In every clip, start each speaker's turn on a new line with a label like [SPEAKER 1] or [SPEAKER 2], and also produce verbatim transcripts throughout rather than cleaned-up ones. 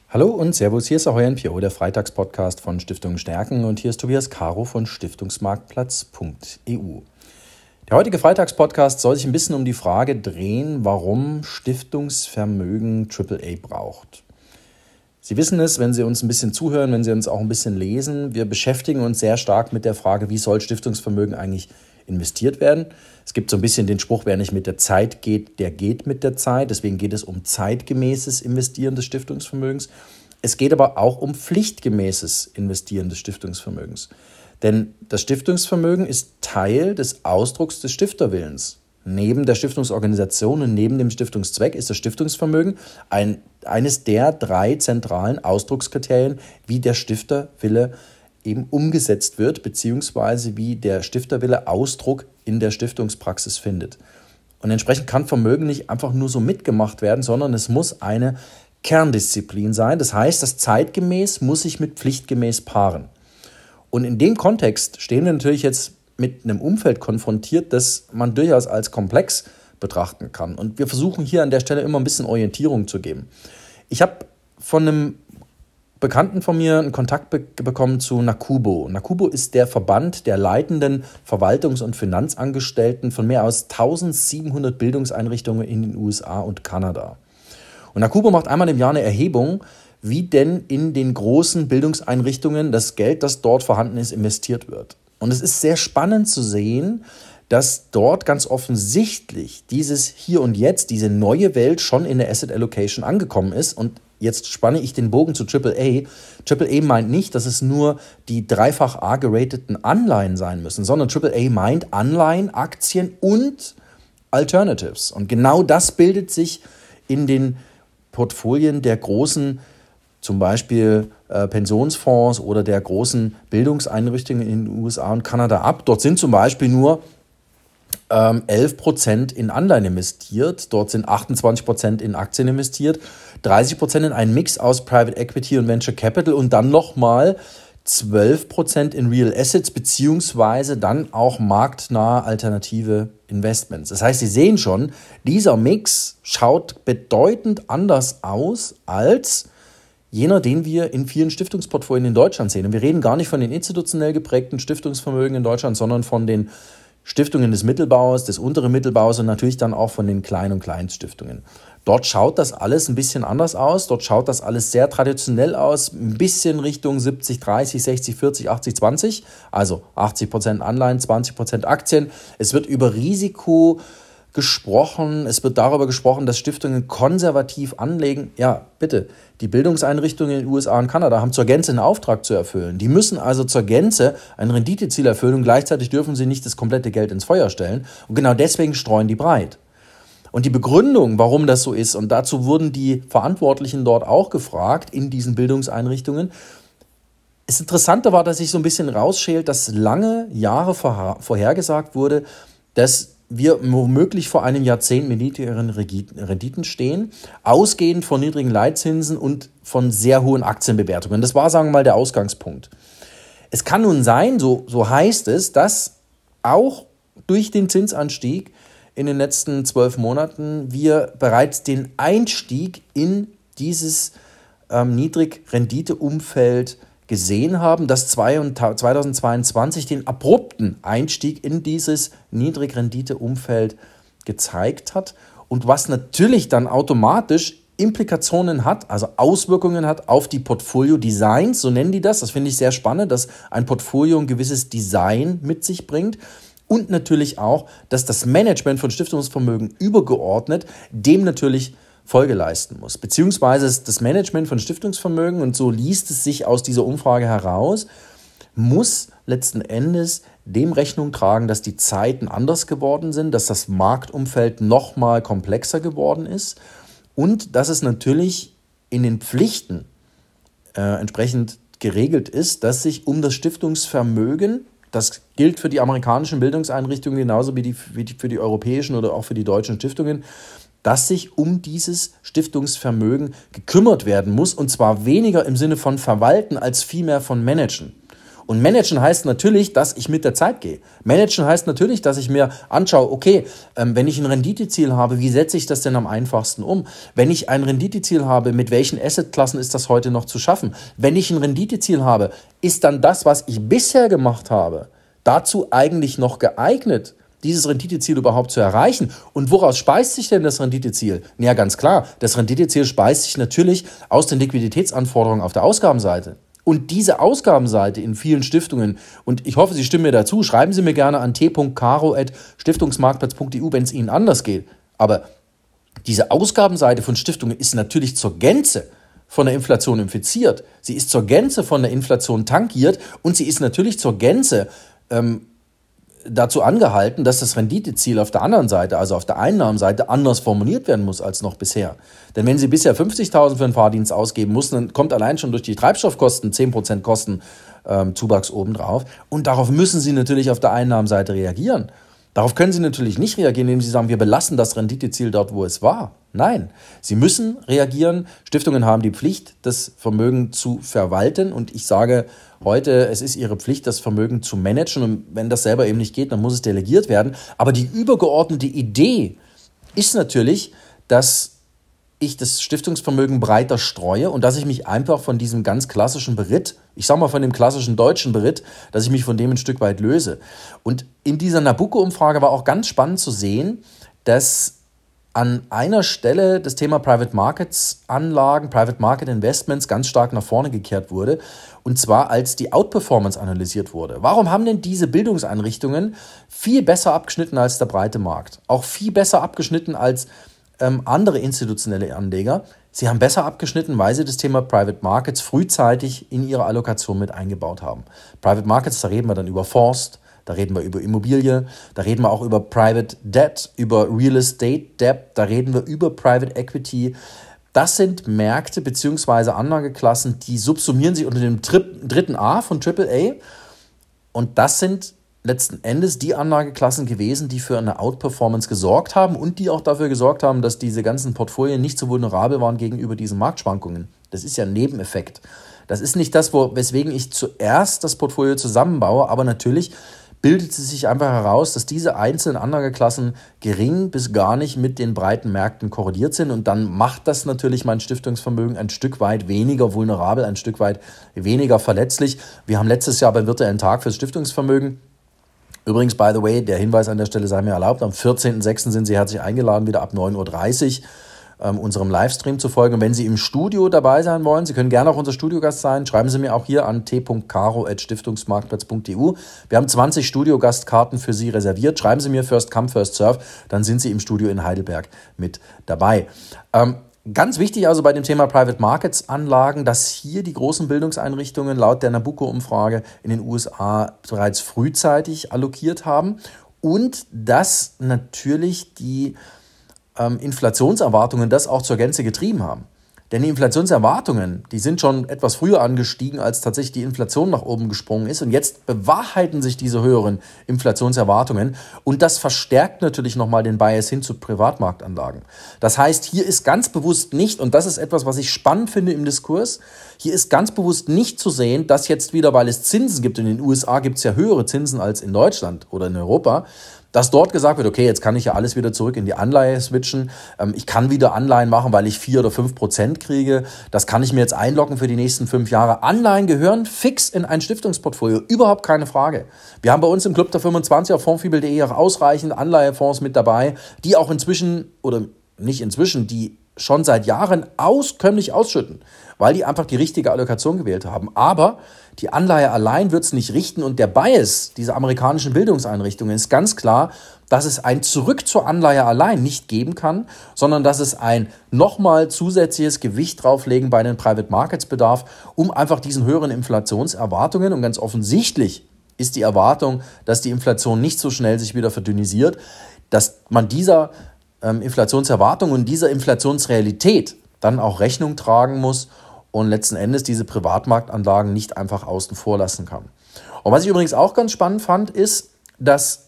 [SPEAKER 1] Hallo und Servus, hier ist Ahoy N P O, der Freitagspodcast von Stiftung Stärken, und hier ist Tobias Caro von Stiftungsmarktplatz punkt e u. Der heutige Freitagspodcast soll sich ein bisschen um die Frage drehen, warum Stiftungsvermögen Triple A braucht. Sie wissen es, wenn Sie uns ein bisschen zuhören, wenn Sie uns auch ein bisschen lesen, wir beschäftigen uns sehr stark mit der Frage, wie soll Stiftungsvermögen eigentlich investiert werden. Es gibt so ein bisschen den Spruch, wer nicht mit der Zeit geht, der geht mit der Zeit. Deswegen geht es um zeitgemäßes Investieren des Stiftungsvermögens. Es geht aber auch um pflichtgemäßes Investieren des Stiftungsvermögens. Denn das Stiftungsvermögen ist Teil des Ausdrucks des Stifterwillens. Neben der Stiftungsorganisation und neben dem Stiftungszweck ist das Stiftungsvermögen ein, eines der drei zentralen Ausdruckskriterien, wie der Stifterwille eben umgesetzt wird, beziehungsweise wie der Stifterwille Ausdruck in der Stiftungspraxis findet. Und entsprechend kann Vermögen nicht einfach nur so mitgemacht werden, sondern es muss eine Kerndisziplin sein. Das heißt, das zeitgemäß muss sich mit pflichtgemäß paaren. Und in dem Kontext stehen wir natürlich jetzt mit einem Umfeld konfrontiert, das man durchaus als komplex betrachten kann. Und wir versuchen hier an der Stelle immer ein bisschen Orientierung zu geben. Ich habe von einem Bekannten von mir einen Kontakt be- bekommen zu NACUBO. NACUBO ist der Verband der leitenden Verwaltungs- und Finanzangestellten von mehr als eintausendsiebenhundert Bildungseinrichtungen in den U S A und Kanada. Und NACUBO macht einmal im Jahr eine Erhebung, wie denn in den großen Bildungseinrichtungen das Geld, das dort vorhanden ist, investiert wird. Und es ist sehr spannend zu sehen, dass dort ganz offensichtlich dieses Hier und Jetzt, diese neue Welt schon in der Asset Allocation angekommen ist. Und jetzt spanne ich den Bogen zu Triple A. Triple A meint nicht, dass es nur die dreifach A gerateten Anleihen sein müssen, sondern Triple A meint Anleihen, Aktien und Alternatives. Und genau das bildet sich in den Portfolien der großen, zum Beispiel äh, Pensionsfonds oder der großen Bildungseinrichtungen in den U S A und Kanada ab. Dort sind zum Beispiel nur ähm, elf Prozent in Anleihen investiert, dort sind achtundzwanzig Prozent in Aktien investiert, dreißig Prozent in einen Mix aus Private Equity und Venture Capital und dann nochmal zwölf Prozent in Real Assets beziehungsweise dann auch marktnahe alternative Investments. Das heißt, Sie sehen schon, dieser Mix schaut bedeutend anders aus als jener, den wir in vielen Stiftungsportfolien in Deutschland sehen. Und wir reden gar nicht von den institutionell geprägten Stiftungsvermögen in Deutschland, sondern von den Stiftungen des Mittelbaus, des unteren Mittelbaus und natürlich dann auch von den Klein- und Kleinststiftungen. Dort schaut das alles ein bisschen anders aus. Dort schaut das alles sehr traditionell aus, ein bisschen Richtung siebzig dreißig, sechzig vierzig, achtzig zwanzig, also achtzig Prozent Anleihen, zwanzig Prozent Aktien. Es wird über Risiko gesprochen, es wird darüber gesprochen, dass Stiftungen konservativ anlegen. Ja, bitte, die Bildungseinrichtungen in den U S A und Kanada haben zur Gänze einen Auftrag zu erfüllen. Die müssen also zur Gänze ein Renditeziel erfüllen und gleichzeitig dürfen sie nicht das komplette Geld ins Feuer stellen. Und genau deswegen streuen die breit. Und die Begründung, warum das so ist, und dazu wurden die Verantwortlichen dort auch gefragt in diesen Bildungseinrichtungen. Das Interessante war, dass sich so ein bisschen rausschält, dass lange Jahre vorhergesagt wurde, dass wir womöglich vor einem Jahrzehnt mit niedrigeren Renditen stehen, ausgehend von niedrigen Leitzinsen und von sehr hohen Aktienbewertungen. Das war, sagen wir mal, der Ausgangspunkt. Es kann nun sein, so, so heißt es, dass auch durch den Zinsanstieg in den letzten zwölf Monaten wir bereits den Einstieg in dieses ähm, Niedrigrenditeumfeld gesehen haben, dass zweitausendzweiundzwanzig den abrupten Einstieg in dieses Niedrigrenditeumfeld gezeigt hat und was natürlich dann automatisch Implikationen hat, also Auswirkungen hat auf die Portfolio-Designs, so nennen die das. Das finde ich sehr spannend, dass ein Portfolio ein gewisses Design mit sich bringt und natürlich auch, dass das Management von Stiftungsvermögen übergeordnet dem natürlich Folge leisten muss, beziehungsweise das Management von Stiftungsvermögen, und so liest es sich aus dieser Umfrage heraus, muss letzten Endes dem Rechnung tragen, dass die Zeiten anders geworden sind, dass das Marktumfeld noch mal komplexer geworden ist und dass es natürlich in den Pflichten äh, entsprechend geregelt ist, dass sich um das Stiftungsvermögen, das gilt für die amerikanischen Bildungseinrichtungen genauso wie, die, wie die, für die europäischen oder auch für die deutschen Stiftungen, dass sich um dieses Stiftungsvermögen gekümmert werden muss, und zwar weniger im Sinne von verwalten als vielmehr von managen. Und managen heißt natürlich, dass ich mit der Zeit gehe. Managen heißt natürlich, dass ich mir anschaue, okay, ähm, wenn ich ein Renditeziel habe, wie setze ich das denn am einfachsten um? Wenn ich ein Renditeziel habe, mit welchen Assetklassen ist das heute noch zu schaffen? Wenn ich ein Renditeziel habe, ist dann das, was ich bisher gemacht habe, dazu eigentlich noch geeignet, dieses Renditeziel überhaupt zu erreichen? Und woraus speist sich denn das Renditeziel? Ja, ganz klar, das Renditeziel speist sich natürlich aus den Liquiditätsanforderungen auf der Ausgabenseite. Und diese Ausgabenseite in vielen Stiftungen, und ich hoffe, Sie stimmen mir dazu, schreiben Sie mir gerne an t punkt caro at stiftungsmarktplatz punkt e u, wenn es Ihnen anders geht. Aber diese Ausgabenseite von Stiftungen ist natürlich zur Gänze von der Inflation infiziert. Sie ist zur Gänze von der Inflation tangiert und sie ist natürlich zur Gänze ähm, dazu angehalten, dass das Renditeziel auf der anderen Seite, also auf der Einnahmenseite, anders formuliert werden muss als noch bisher. Denn wenn Sie bisher fünfzigtausend für einen Fahrdienst ausgeben mussten, dann kommt allein schon durch die Treibstoffkosten zehn Prozent Kostenzuwachs ähm, obendrauf. Und darauf müssen Sie natürlich auf der Einnahmenseite reagieren. Darauf können Sie natürlich nicht reagieren, indem Sie sagen, wir belassen das Renditeziel dort, wo es war. Nein, Sie müssen reagieren. Stiftungen haben die Pflicht, das Vermögen zu verwalten. Und ich sage heute, es ist Ihre Pflicht, das Vermögen zu managen. Und wenn das selber eben nicht geht, dann muss es delegiert werden. Aber die übergeordnete Idee ist natürlich, dass ich das Stiftungsvermögen breiter streue und dass ich mich einfach von diesem ganz klassischen Beritt, ich sage mal von dem klassischen deutschen Beritt, dass ich mich von dem ein Stück weit löse. Und in dieser Nabucco-Umfrage war auch ganz spannend zu sehen, dass an einer Stelle das Thema Private Markets Anlagen, Private Market Investments ganz stark nach vorne gekehrt wurde. Und zwar als die Outperformance analysiert wurde. Warum haben denn diese Bildungseinrichtungen viel besser abgeschnitten als der breite Markt? Auch viel besser abgeschnitten als ähm, andere institutionelle Anleger. Sie haben besser abgeschnitten, weil sie das Thema Private Markets frühzeitig in ihre Allokation mit eingebaut haben. Private Markets, da reden wir dann über Fonds, da reden wir über Immobilie, da reden wir auch über Private Debt, über Real Estate Debt, da reden wir über Private Equity. Das sind Märkte bzw. Anlageklassen, die subsumieren sich unter dem dritten A von Triple A. Und das sind letzten Endes die Anlageklassen gewesen, die für eine Outperformance gesorgt haben und die auch dafür gesorgt haben, dass diese ganzen Portfolien nicht so vulnerabel waren gegenüber diesen Marktschwankungen. Das ist ja ein Nebeneffekt. Das ist nicht das, wo, weswegen ich zuerst das Portfolio zusammenbaue, aber natürlich bildet es sich einfach heraus, dass diese einzelnen Anlageklassen gering bis gar nicht mit den breiten Märkten korreliert sind und dann macht das natürlich mein Stiftungsvermögen ein Stück weit weniger vulnerabel, ein Stück weit weniger verletzlich. Wir haben letztes Jahr beim virtuellen Tag fürs Stiftungsvermögen, übrigens, by the way, der Hinweis an der Stelle sei mir erlaubt, am vierzehnten sechsten sind Sie herzlich eingeladen, wieder ab neun Uhr dreißig ähm, unserem Livestream zu folgen. Und wenn Sie im Studio dabei sein wollen, Sie können gerne auch unser Studiogast sein, schreiben Sie mir auch hier an t punkt caro at stiftungsmarktplatz punkt e u. Wir haben zwanzig Studiogastkarten für Sie reserviert. Schreiben Sie mir First Come, First Serve, dann sind Sie im Studio in Heidelberg mit dabei. Ähm, Ganz wichtig also bei dem Thema Private Markets Anlagen, dass hier die großen Bildungseinrichtungen laut der Nabucco-Umfrage in den U S A bereits frühzeitig allokiert haben und dass natürlich die ähm, Inflationserwartungen das auch zur Gänze getrieben haben. Denn die Inflationserwartungen, die sind schon etwas früher angestiegen, als tatsächlich die Inflation nach oben gesprungen ist. Und jetzt bewahrheiten sich diese höheren Inflationserwartungen. Und das verstärkt natürlich nochmal den Bias hin zu Privatmarktanlagen. Das heißt, hier ist ganz bewusst nicht, und das ist etwas, was ich spannend finde im Diskurs, hier ist ganz bewusst nicht zu sehen, dass jetzt wieder, weil es Zinsen gibt, in den U S A gibt es ja höhere Zinsen als in Deutschland oder in Europa, dass dort gesagt wird, okay, jetzt kann ich ja alles wieder zurück in die Anleihe switchen. Ich kann wieder Anleihen machen, weil ich vier oder fünf Prozent kriege. Das kann ich mir jetzt einloggen für die nächsten fünf Jahre. Anleihen gehören fix in ein Stiftungsportfolio. Überhaupt keine Frage. Wir haben bei uns im Club der fünfundzwanzig auf fondsfibel punkt de auch ausreichend Anleihefonds mit dabei, die auch inzwischen, oder nicht inzwischen, die schon seit Jahren auskömmlich ausschütten, weil die einfach die richtige Allokation gewählt haben. Aber die Anleihe allein wird es nicht richten und der Bias dieser amerikanischen Bildungseinrichtungen ist ganz klar, dass es ein Zurück zur Anleihe allein nicht geben kann, sondern dass es ein nochmal zusätzliches Gewicht drauflegen bei den Private Markets bedarf, um einfach diesen höheren Inflationserwartungen, und ganz offensichtlich ist die Erwartung, dass die Inflation nicht so schnell sich wieder verdünnisiert, dass man dieser ähm, Inflationserwartung und dieser Inflationsrealität dann auch Rechnung tragen muss und letzten Endes diese Privatmarktanlagen nicht einfach außen vor lassen kann. Und was ich übrigens auch ganz spannend fand, ist, dass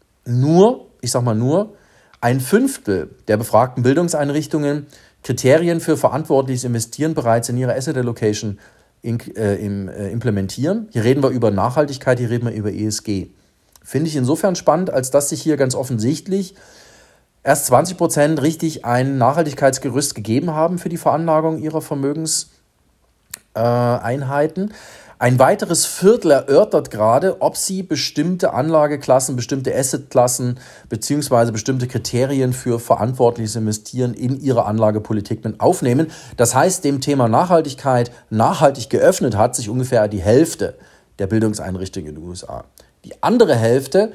[SPEAKER 1] nur, ich sag mal nur, ein Fünftel der befragten Bildungseinrichtungen Kriterien für verantwortliches Investieren bereits in ihrer Asset Allocation in, äh, im, äh, implementieren. Hier reden wir über Nachhaltigkeit, hier reden wir über E S G. Finde ich insofern spannend, als dass sich hier ganz offensichtlich erst zwanzig Prozent richtig ein Nachhaltigkeitsgerüst gegeben haben für die Veranlagung ihrer Vermögenseinheiten. Äh, Ein weiteres Viertel erörtert gerade, ob sie bestimmte Anlageklassen, bestimmte Assetklassen beziehungsweise bestimmte Kriterien für verantwortliches Investieren in ihre Anlagepolitik mit aufnehmen. Das heißt, dem Thema Nachhaltigkeit nachhaltig geöffnet hat sich ungefähr die Hälfte der Bildungseinrichtungen in den U S A. Die andere Hälfte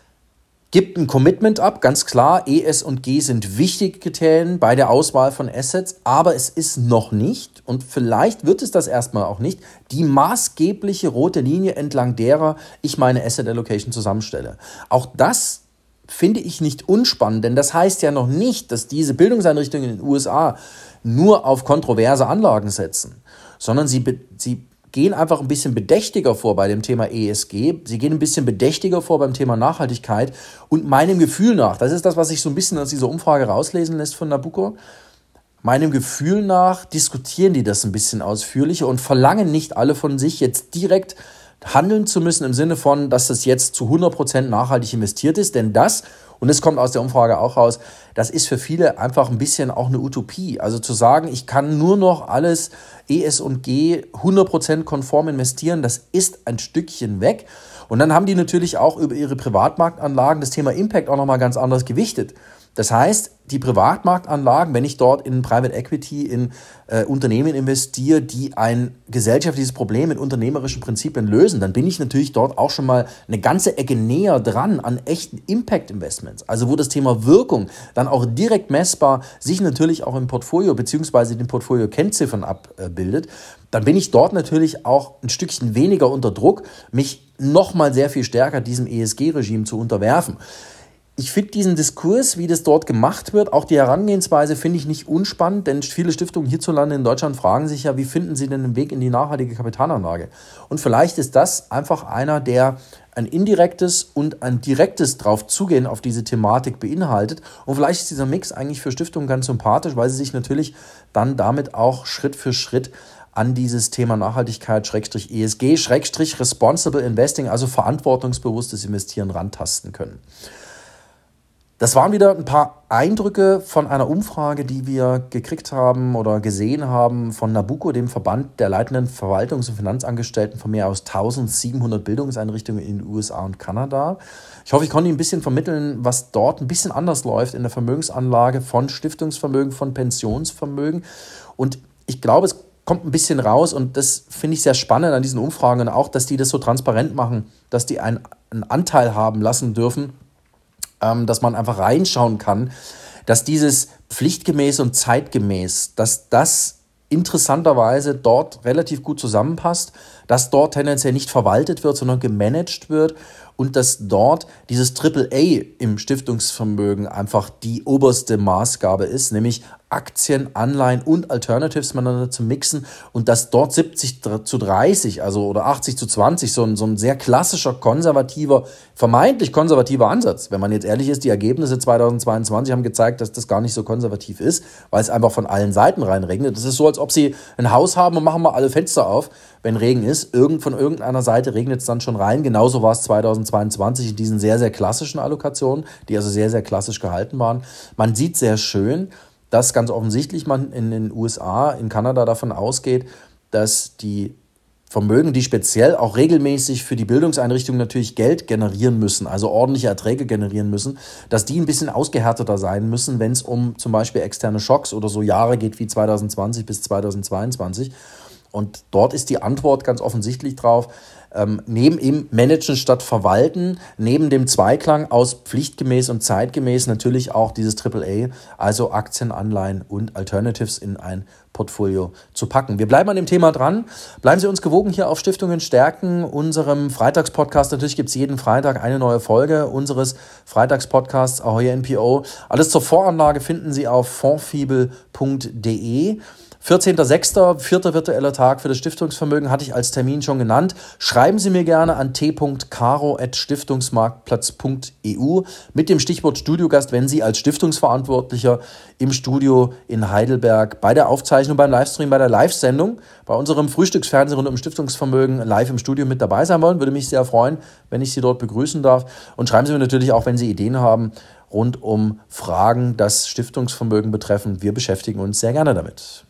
[SPEAKER 1] gibt ein Commitment ab, ganz klar, E S und G sind wichtige Kriterien bei der Auswahl von Assets, aber es ist noch nicht, und vielleicht wird es das erstmal auch nicht, die maßgebliche rote Linie, entlang derer ich meine Asset Allocation zusammenstelle. Auch das finde ich nicht unspannend, denn das heißt ja noch nicht, dass diese Bildungseinrichtungen in den U S A nur auf kontroverse Anlagen setzen, sondern sie, sie gehen einfach ein bisschen bedächtiger vor bei dem Thema E S G. Sie gehen ein bisschen bedächtiger vor beim Thema Nachhaltigkeit. Und meinem Gefühl nach, das ist das, was sich so ein bisschen aus dieser Umfrage rauslesen lässt von Nabucco, meinem Gefühl nach diskutieren die das ein bisschen ausführlicher und verlangen nicht alle von sich, jetzt direkt handeln zu müssen im Sinne von, dass das jetzt zu hundert Prozent nachhaltig investiert ist. Denn das, und das kommt aus der Umfrage auch raus, das ist für viele einfach ein bisschen auch eine Utopie. Also zu sagen, ich kann nur noch alles E S und G hundert Prozent konform investieren, das ist ein Stückchen weg. Und dann haben die natürlich auch über ihre Privatmarktanlagen das Thema Impact auch nochmal ganz anders gewichtet. Das heißt, die Privatmarktanlagen, wenn ich dort in Private Equity, in äh, Unternehmen investiere, die ein gesellschaftliches Problem mit unternehmerischen Prinzipien lösen, dann bin ich natürlich dort auch schon mal eine ganze Ecke näher dran an echten Impact-Investments. Also wo das Thema Wirkung dann auch direkt messbar sich natürlich auch im Portfolio bzw. den Portfolio-Kennziffern abbildet, dann bin ich dort natürlich auch ein Stückchen weniger unter Druck, mich nochmal sehr viel stärker diesem E S G-Regime zu unterwerfen. Ich finde diesen Diskurs, wie das dort gemacht wird, auch die Herangehensweise finde ich nicht unspannend, denn viele Stiftungen hierzulande in Deutschland fragen sich ja, wie finden sie denn den Weg in die nachhaltige Kapitalanlage? Und vielleicht ist das einfach einer, der ein indirektes und ein direktes Draufzugehen auf diese Thematik beinhaltet. Und vielleicht ist dieser Mix eigentlich für Stiftungen ganz sympathisch, weil sie sich natürlich dann damit auch Schritt für Schritt an dieses Thema Nachhaltigkeit, Schrägstrich E S G, Schrägstrich Responsible Investing, also verantwortungsbewusstes Investieren rantasten können. Das waren wieder ein paar Eindrücke von einer Umfrage, die wir gekriegt haben oder gesehen haben von Nabucco, dem Verband der leitenden Verwaltungs- und Finanzangestellten von mehr als eintausendsiebenhundert Bildungseinrichtungen in den U S A und Kanada. Ich hoffe, ich konnte Ihnen ein bisschen vermitteln, was dort ein bisschen anders läuft in der Vermögensanlage von Stiftungsvermögen, von Pensionsvermögen. Und ich glaube, es kommt ein bisschen raus, und das finde ich sehr spannend an diesen Umfragen, und auch, dass die das so transparent machen, dass die einen, einen Anteil haben lassen dürfen, dass man einfach reinschauen kann, dass dieses pflichtgemäß und zeitgemäß, dass das interessanterweise dort relativ gut zusammenpasst, dass dort tendenziell nicht verwaltet wird, sondern gemanagt wird, und dass dort dieses Triple A im Stiftungsvermögen einfach die oberste Maßgabe ist, nämlich Aktien, Anleihen und Alternatives miteinander zu mixen, und dass dort siebzig zu dreißig, also oder achtzig zu zwanzig, so ein, so ein sehr klassischer, konservativer, vermeintlich konservativer Ansatz. Wenn man jetzt ehrlich ist, die Ergebnisse zweitausendzweiundzwanzig haben gezeigt, dass das gar nicht so konservativ ist, weil es einfach von allen Seiten reinregnet. Das ist so, als ob Sie ein Haus haben und machen mal alle Fenster auf, wenn Regen ist. Irgend, von irgendeiner Seite regnet es dann schon rein. Genauso war es zweitausendzweiundzwanzig in diesen sehr, sehr klassischen Allokationen, die also sehr, sehr klassisch gehalten waren. Man sieht sehr schön, dass ganz offensichtlich man in den U S A, in Kanada davon ausgeht, dass die Vermögen, die speziell auch regelmäßig für die Bildungseinrichtungen natürlich Geld generieren müssen, also ordentliche Erträge generieren müssen, dass die ein bisschen ausgehärteter sein müssen, wenn es um zum Beispiel externe Schocks oder so Jahre geht wie zweitausendzwanzig bis zweitausendzweiundzwanzig. Und dort ist die Antwort ganz offensichtlich drauf, ähm, neben eben Managen statt Verwalten, neben dem Zweiklang aus pflichtgemäß und zeitgemäß natürlich auch dieses Triple A, also Aktien, Anleihen und Alternatives in ein Portfolio zu packen. Wir bleiben an dem Thema dran. Bleiben Sie uns gewogen hier auf Stiftungen stärken, unserem Freitagspodcast. Natürlich gibt es jeden Freitag eine neue Folge unseres Freitagspodcasts Ahoy N P O. Alles zur Voranlage finden Sie auf fondsfibel punkt de. vierzehnter sechster, vierter virtueller Tag für das Stiftungsvermögen hatte ich als Termin schon genannt. Schreiben Sie mir gerne an t punkt caro at stiftungsmarktplatz punkt e u mit dem Stichwort Studiogast, wenn Sie als Stiftungsverantwortlicher im Studio in Heidelberg bei der Aufzeichnung, beim Livestream, bei der Live-Sendung, bei unserem Frühstücksfernsehen rund um Stiftungsvermögen live im Studio mit dabei sein wollen. Würde mich sehr freuen, wenn ich Sie dort begrüßen darf. Und schreiben Sie mir natürlich auch, wenn Sie Ideen haben, rund um Fragen, das Stiftungsvermögen betreffen. Wir beschäftigen uns sehr gerne damit.